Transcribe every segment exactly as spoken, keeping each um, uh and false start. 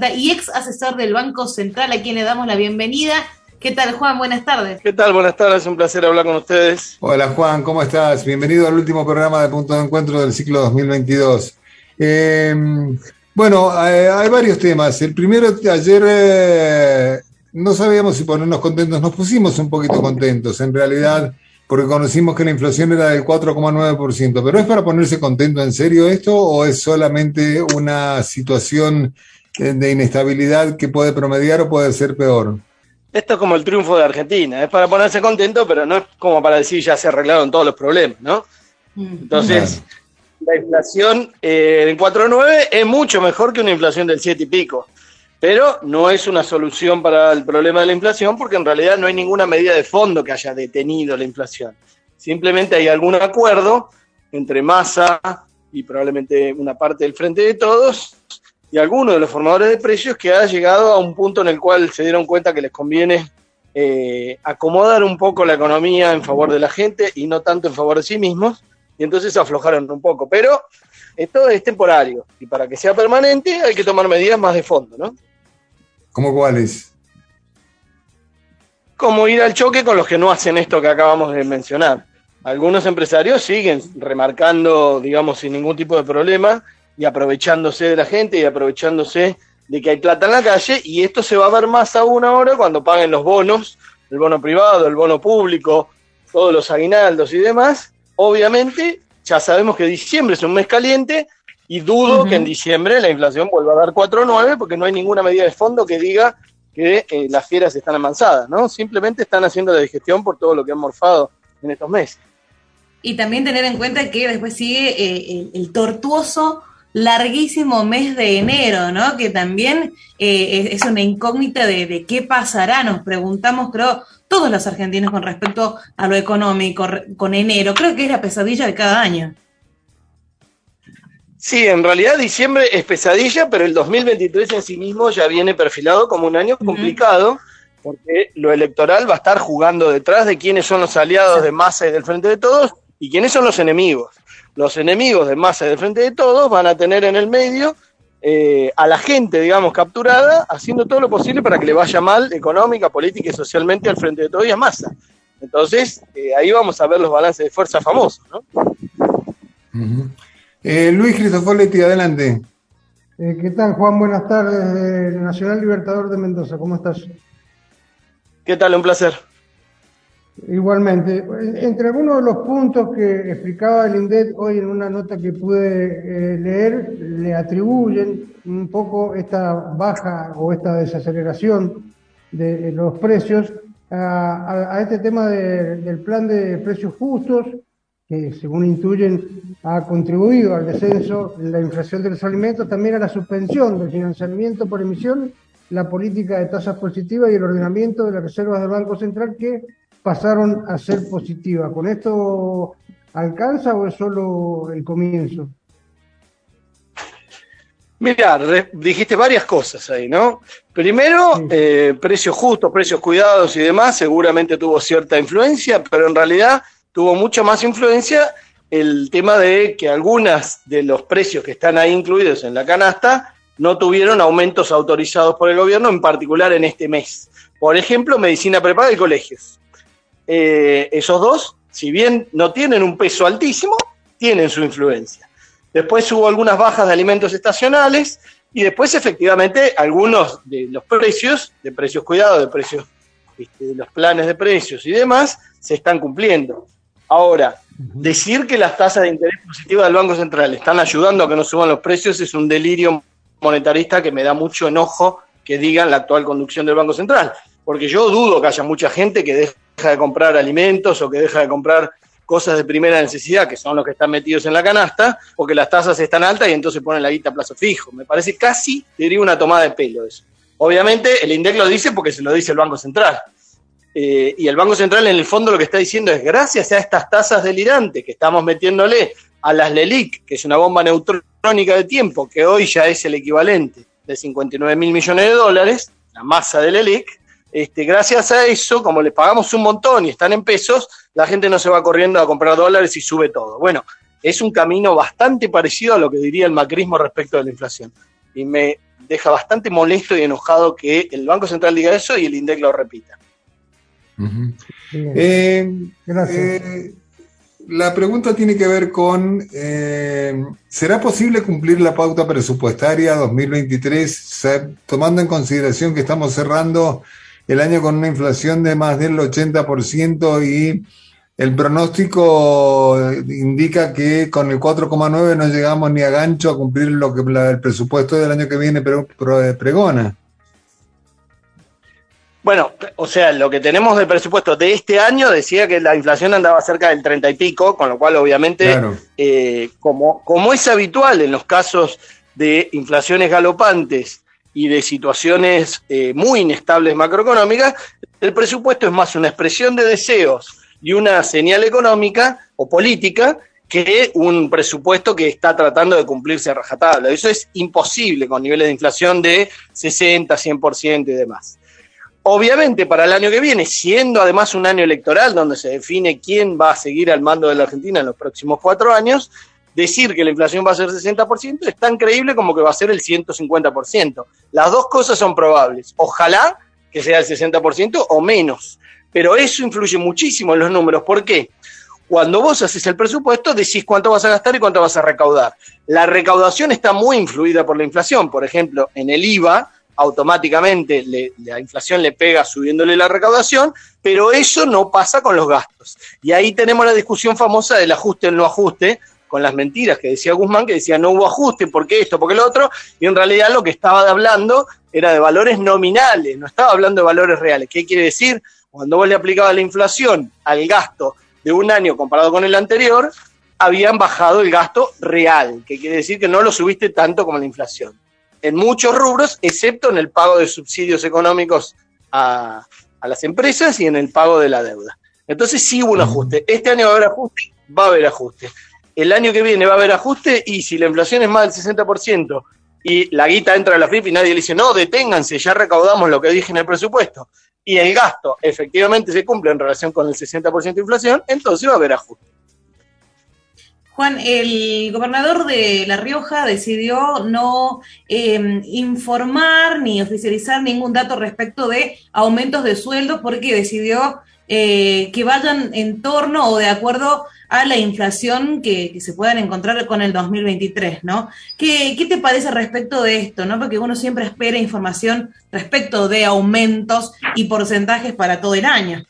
y ex asesor del Banco Central, a quien le damos la bienvenida. ¿Qué tal, Juan? Buenas tardes. ¿Qué tal? Buenas tardes, un placer hablar con ustedes. Hola, Juan, ¿cómo estás? Bienvenido al último programa de Punto de Encuentro del ciclo dos mil veintidós. Eh, bueno, hay, hay varios temas. El primero, ayer eh, no sabíamos si ponernos contentos, nos pusimos un poquito contentos, en realidad, porque conocimos que la inflación era del cuatro coma nueve por ciento. ¿Pero es para ponerse contento en serio esto o es solamente una situación de inestabilidad que puede promediar o puede ser peor? Esto es como el triunfo de Argentina, es para ponerse contento, pero no es como para decir ya se arreglaron todos los problemas, ¿no? Entonces, la inflación eh, en cuatro coma nueve es mucho mejor que una inflación del siete y pico, pero no es una solución para el problema de la inflación porque en realidad no hay ninguna medida de fondo que haya detenido la inflación. Simplemente hay algún acuerdo entre Massa y probablemente una parte del Frente de Todos y algunos de los formadores de precios que ha llegado a un punto en el cual se dieron cuenta que les conviene eh, acomodar un poco la economía en favor de la gente y no tanto en favor de sí mismos, y entonces aflojaron un poco. Pero esto es temporario, y para que sea permanente hay que tomar medidas más de fondo, ¿no? ¿Cómo cuáles? Como ir al choque con los que no hacen esto que acabamos de mencionar. Algunos empresarios siguen remarcando, digamos, sin ningún tipo de problema, y aprovechándose de la gente y aprovechándose de que hay plata en la calle, y esto se va a ver más aún ahora cuando paguen los bonos, el bono privado, el bono público, todos los aguinaldos y demás. Obviamente, ya sabemos que diciembre es un mes caliente, y dudo uh-huh. que en diciembre la inflación vuelva a dar cuatro coma nueve, porque no hay ninguna medida de fondo que diga que eh, las fieras están amansadas, ¿no? Simplemente están haciendo la digestión por todo lo que han morfado en estos meses. Y también tener en cuenta que después sigue eh, el, el tortuoso larguísimo mes de enero, ¿no? Que también eh, es una incógnita de, de qué pasará. Nos preguntamos, creo, todos los argentinos con respecto a lo económico con enero. Creo que es la pesadilla de cada año. Sí, en realidad diciembre es pesadilla, pero el dos mil veintitrés en sí mismo ya viene perfilado como un año complicado, uh-huh. porque lo electoral va a estar jugando detrás de quiénes son los aliados sí. de Massa y del Frente de Todos y quiénes son los enemigos. Los enemigos de Massa y del Frente de Todos van a tener en el medio eh, a la gente, digamos, capturada, haciendo todo lo posible para que le vaya mal económica, política y socialmente al Frente de Todos y a Massa. Entonces, eh, ahí vamos a ver los balances de fuerza famosos, ¿no? Uh-huh. eh, Luis Cristofoletti, adelante. Eh, ¿Qué tal, Juan? Buenas tardes, eh, Nacional Libertador de Mendoza, ¿cómo estás? ¿Qué tal? Un placer. Igualmente, entre algunos de los puntos que explicaba el INDEC hoy en una nota que pude eh, leer, le atribuyen un poco esta baja o esta desaceleración de los precios a, a, a este tema de, del plan de precios justos, que según intuyen ha contribuido al descenso de la inflación de los alimentos, también a la suspensión del financiamiento por emisión, la política de tasas positivas y el ordenamiento de las reservas del Banco Central que pasaron a ser positivas. ¿Con esto alcanza o es solo el comienzo? Mirá, dijiste varias cosas ahí, ¿no? Primero, sí. eh, precios justos, precios cuidados y demás, seguramente tuvo cierta influencia, pero en realidad tuvo mucha más influencia el tema de que algunas de los precios que están ahí incluidos en la canasta no tuvieron aumentos autorizados por el gobierno, en particular en este mes. Por ejemplo, medicina prepaga y colegios. Eh, esos dos, si bien no tienen un peso altísimo, tienen su influencia. Después hubo algunas bajas de alimentos estacionales y después efectivamente algunos de los precios, de precios cuidados, de precios, este, de los planes de precios y demás, se están cumpliendo. Ahora, uh-huh. decir que las tasas de interés positivas del Banco Central están ayudando a que no suban los precios es un delirio monetarista que me da mucho enojo que digan la actual conducción del Banco Central, porque yo dudo que haya mucha gente que deja de comprar alimentos o que deja de comprar cosas de primera necesidad, que son los que están metidos en la canasta, porque las tasas están altas y entonces ponen la guita a plazo fijo. Me parece casi, te diría, una tomada de pelo eso. Obviamente el INDEC lo dice porque se lo dice el Banco Central. Eh, y el Banco Central en el fondo lo que está diciendo es gracias a estas tasas delirantes que estamos metiéndole a las LELIQ, que es una bomba neutrónica de tiempo, que hoy ya es el equivalente de cincuenta y nueve mil millones de dólares, la masa de LELIQ, este, gracias a eso, como les pagamos un montón y están en pesos, la gente no se va corriendo a comprar dólares y sube todo. Bueno, es un camino bastante parecido a lo que diría el macrismo respecto de la inflación. Y me deja bastante molesto y enojado que el Banco Central diga eso y el INDEC lo repita. Uh-huh. Eh, Gracias. Eh, la pregunta tiene que ver con, eh, ¿será posible cumplir la pauta presupuestaria dos mil veintitrés, tomando en consideración que estamos cerrando el año con una inflación de más del ochenta por ciento y el pronóstico indica que con el cuatro coma nueve no llegamos ni a gancho a cumplir lo que la, el presupuesto del año que viene pre, pre, pregona? Bueno, o sea, lo que tenemos de presupuesto de este año decía que la inflación andaba cerca del treinta y pico, con lo cual obviamente, claro. eh, como, como es habitual en los casos de inflaciones galopantes y de situaciones eh, muy inestables macroeconómicas, el presupuesto es más una expresión de deseos y una señal económica o política que un presupuesto que está tratando de cumplirse a rajatabla. Eso es imposible con niveles de inflación de sesenta, cien por ciento y demás. Obviamente para el año que viene, siendo además un año electoral donde se define quién va a seguir al mando de la Argentina en los próximos cuatro años, decir que la inflación va a ser sesenta por ciento es tan creíble como que va a ser el ciento cincuenta por ciento. Las dos cosas son probables. Ojalá que sea el sesenta por ciento o menos. Pero eso influye muchísimo en los números. ¿Por qué? Cuando vos haces el presupuesto, decís cuánto vas a gastar y cuánto vas a recaudar. La recaudación está muy influida por la inflación. Por ejemplo, en el I V A, automáticamente le, la inflación le pega subiéndole la recaudación, pero eso no pasa con los gastos. Y ahí tenemos la discusión famosa del ajuste o el no ajuste, con las mentiras que decía Guzmán, que decía no hubo ajuste, ¿por qué esto, por qué lo otro? Y en realidad lo que estaba hablando era de valores nominales, no estaba hablando de valores reales. ¿Qué quiere decir? Cuando vos le aplicabas la inflación al gasto de un año comparado con el anterior, habían bajado el gasto real, que quiere decir que no lo subiste tanto como la inflación. En muchos rubros, excepto en el pago de subsidios económicos a, a las empresas y en el pago de la deuda. Entonces sí hubo un ajuste. Este año va a haber ajuste, va a haber ajuste. El año que viene va a haber ajuste y si la inflación es más del sesenta por ciento y la guita entra a la F I P y nadie le dice, no, deténganse, ya recaudamos lo que dije en el presupuesto, y el gasto efectivamente se cumple en relación con el sesenta por ciento de inflación, entonces va a haber ajuste. Juan, el gobernador de La Rioja decidió no eh, informar ni oficializar ningún dato respecto de aumentos de sueldos porque decidió eh, que vayan en torno o de acuerdo a la inflación que, que se puedan encontrar con el dos mil veintitrés, ¿no? ¿Qué, qué te parece respecto de esto, no? Porque uno siempre espera información respecto de aumentos y porcentajes para todo el año.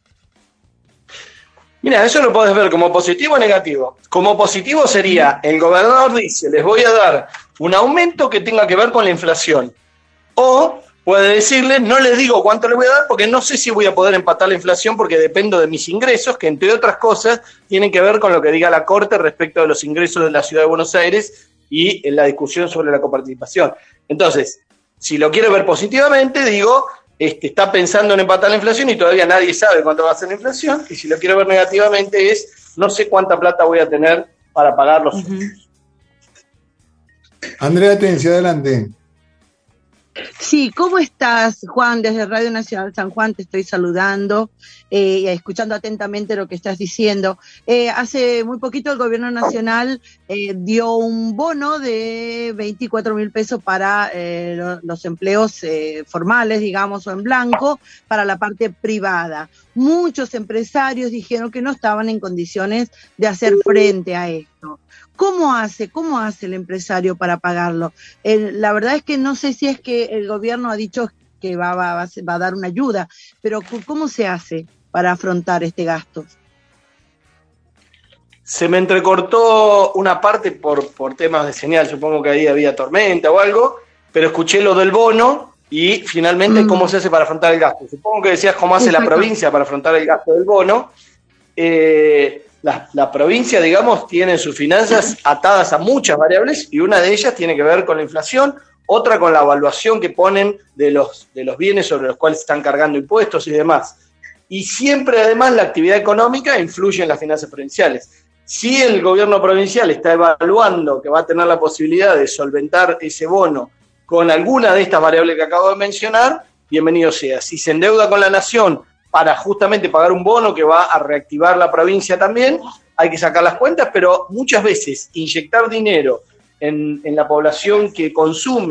Mira, eso lo podés ver como positivo o negativo. Como positivo sería, el gobernador dice, les voy a dar un aumento que tenga que ver con la inflación. O puede decirles, no les digo cuánto les voy a dar porque no sé si voy a poder empatar la inflación porque dependo de mis ingresos, que entre otras cosas tienen que ver con lo que diga la Corte respecto de los ingresos de la Ciudad de Buenos Aires y en la discusión sobre la coparticipación. Entonces, si lo quiero ver positivamente, digo... Este, está pensando en empatar la inflación y todavía nadie sabe cuánto va a ser la inflación, y si lo quiero ver negativamente es, no sé cuánta plata voy a tener para pagar los sueldos. Andrea Tencio, adelante. Sí, ¿cómo estás, Juan? Desde Radio Nacional San Juan te estoy saludando eh, y escuchando atentamente lo que estás diciendo. Eh, hace muy poquito el Gobierno Nacional eh, dio un bono de veinticuatro mil pesos para eh, lo, los empleos eh, formales, digamos, o en blanco, para la parte privada. Muchos empresarios dijeron que no estaban en condiciones de hacer frente a esto. ¿Cómo hace? ¿Cómo hace el empresario para pagarlo? Eh, la verdad es que no sé si es que el gobierno ha dicho que va, va, va, va a dar una ayuda, pero ¿cómo se hace para afrontar este gasto? Se me entrecortó una parte por, por temas de señal, supongo que ahí había tormenta o algo, pero escuché lo del bono y finalmente mm. cómo se hace para afrontar el gasto. Supongo que decías cómo hace Exacto. la provincia para afrontar el gasto del bono. Eh, La, la provincia, digamos, tiene sus finanzas atadas a muchas variables y una de ellas tiene que ver con la inflación, otra con la evaluación que ponen de los, de los bienes sobre los cuales están cargando impuestos y demás. Y siempre, además, la actividad económica influye en las finanzas provinciales. Si el gobierno provincial está evaluando que va a tener la posibilidad de solventar ese bono con alguna de estas variables que acabo de mencionar, bienvenido sea. Si se endeuda con la nación para justamente pagar un bono que va a reactivar la provincia también, hay que sacar las cuentas, pero muchas veces inyectar dinero en, en la población que consume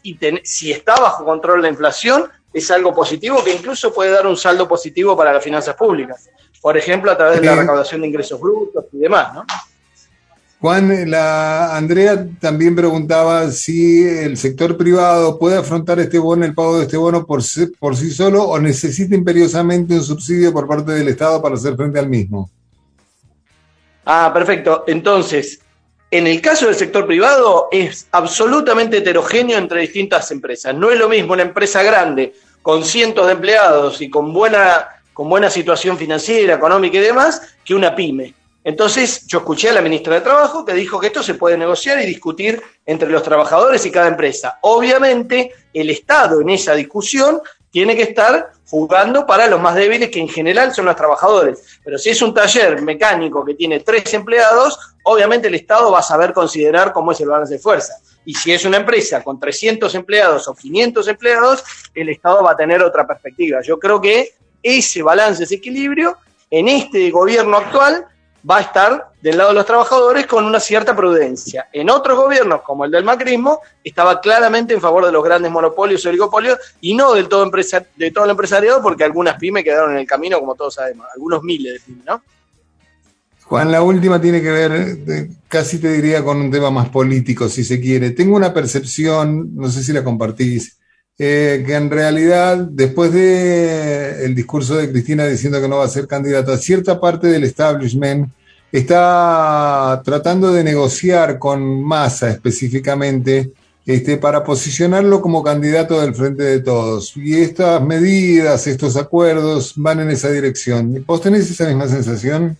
y ten, si está bajo control la inflación, es algo positivo que incluso puede dar un saldo positivo para las finanzas públicas. Por ejemplo, a través de la recaudación de ingresos brutos y demás, ¿no? Juan, la Andrea también preguntaba si el sector privado puede afrontar este bono, el pago de este bono por, por sí solo, o necesita imperiosamente un subsidio por parte del Estado para hacer frente al mismo. Ah, perfecto. Entonces, en el caso del sector privado es absolutamente heterogéneo entre distintas empresas. No es lo mismo una empresa grande con cientos de empleados y con buena, con buena situación financiera, económica y demás, que una pyme. Entonces, yo escuché a la ministra de Trabajo que dijo que esto se puede negociar y discutir entre los trabajadores y cada empresa. Obviamente, el Estado en esa discusión tiene que estar jugando para los más débiles, que en general son los trabajadores. Pero si es un taller mecánico que tiene tres empleados, obviamente el Estado va a saber considerar cómo es el balance de fuerza. Y si es una empresa con trescientos empleados o quinientos empleados, el Estado va a tener otra perspectiva. Yo creo que ese balance, ese equilibrio, en este gobierno actual, va a estar del lado de los trabajadores con una cierta prudencia. En otros gobiernos, como el del macrismo, estaba claramente en favor de los grandes monopolios y oligopolios y no del todo, empresa, de todo el empresariado, porque algunas pymes quedaron en el camino, como todos sabemos, algunos miles de pymes, ¿no? Juan, la última tiene que ver, casi te diría, con un tema más político, si se quiere. Tengo una percepción, no sé si la compartís, eh, que en realidad, después de el discurso de Cristina diciendo que no va a ser candidata, cierta parte del establishment está tratando de negociar con Massa específicamente este, para posicionarlo como candidato del Frente de Todos. Y estas medidas, estos acuerdos van en esa dirección. ¿Vos tenés esa misma sensación?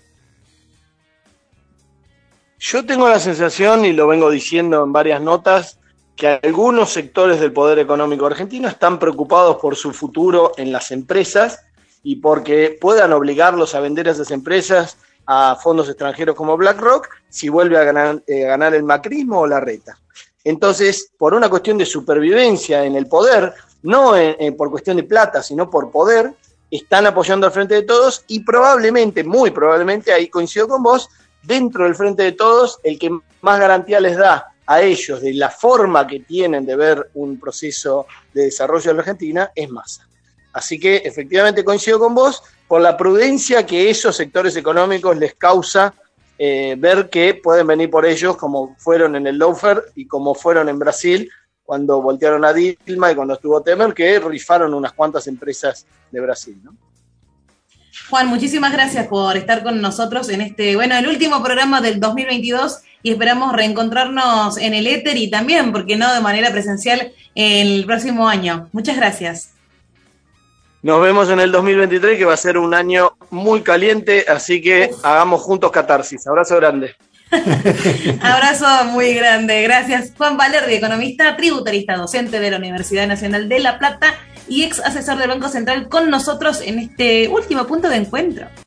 Yo tengo la sensación, y lo vengo diciendo en varias notas, que algunos sectores del poder económico argentino están preocupados por su futuro en las empresas y porque puedan obligarlos a vender a esas empresas a fondos extranjeros como BlackRock si vuelve a ganar, eh, a ganar el macrismo o la reta. Entonces, por una cuestión de supervivencia en el poder, no en, en, por cuestión de plata, sino por poder, están apoyando al Frente de Todos y probablemente, muy probablemente, ahí coincido con vos, dentro del Frente de Todos, el que más garantía les da a ellos de la forma que tienen de ver un proceso de desarrollo en la Argentina es Massa. Así que efectivamente coincido con vos por la prudencia que esos sectores económicos les causa eh, ver que pueden venir por ellos, como fueron en el lawfare y como fueron en Brasil cuando voltearon a Dilma y cuando estuvo Temer, que rifaron unas cuantas empresas de Brasil, ¿no? Juan, muchísimas gracias por estar con nosotros en este, bueno, el último programa del dos mil veintidós y esperamos reencontrarnos en el éter y también, ¿por qué no?, de manera presencial el próximo año. Muchas gracias. Nos vemos en el dos mil veintitrés, que va a ser un año muy caliente, así que Uf. hagamos juntos catarsis. Abrazo grande. Abrazo muy grande, gracias. Juan Valerdi, economista, tributarista, docente de la Universidad Nacional de La Plata y ex asesor del Banco Central, con nosotros en este último punto de encuentro.